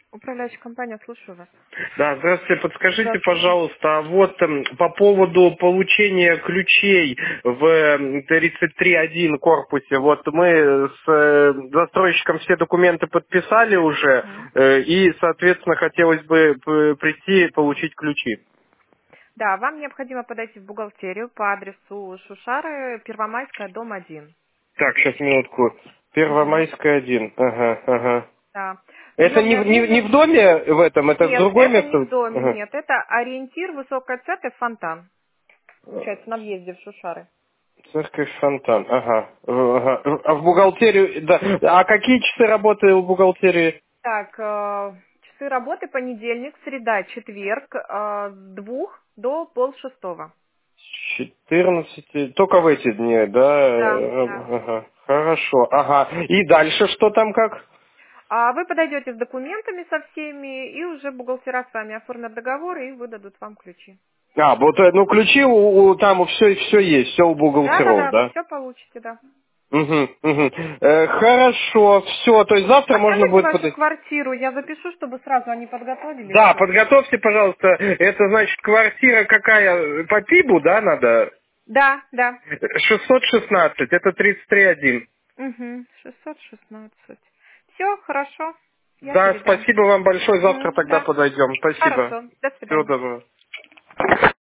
Управляющая компания, слушаю вас. Да, здравствуйте, подскажите, Здравствуйте. пожалуйста, а вот по поводу получения ключей в 33.1 корпусе, вот мы с застройщиком все документы подписали уже, Мгм. и, соответственно, хотелось бы прийти получить ключи. Да, вам необходимо подойти в бухгалтерию по адресу Шушары, Первомайская, дом 1. Так, сейчас минутку. Мгм. Первомайская 1. Ага, ага. Да. Это Приемный не отдельный. в доме в этом, это в Нет, другое это не в место? доме, Ага. нет. Это ориентир, высокая церковь, фонтан. Получается, на въезде в Шушары. Церковь Фонтан, ага. Ага. А в бухгалтерию, да. А какие часы работы в бухгалтерии? Так, часы работы понедельник, среда, четверг, с 2 до полшестого. С 14, только в эти дни, да? Да, да. Ага. Хорошо, ага. И дальше что там как? А вы подойдете с документами со всеми, и уже бухгалтера с вами оформят договор и выдадут вам ключи. А, вот, ну, ключи там все есть, все у бухгалтеров, Да-да-да, да? все получите, да. Угу, угу. Хорошо, все, то есть завтра А можно скажите будет вашу подойти. квартиру, я запишу, чтобы сразу они подготовили Да, все. подготовьте, пожалуйста, это значит квартира какая, по ПИБу, да, надо? Да, да. 616, это 33.1. Угу, 616. Все, хорошо, я Да, передам. спасибо вам большое, завтра Угу, тогда да. подойдем. Спасибо. Хорошо, до Всего свидания. доброго.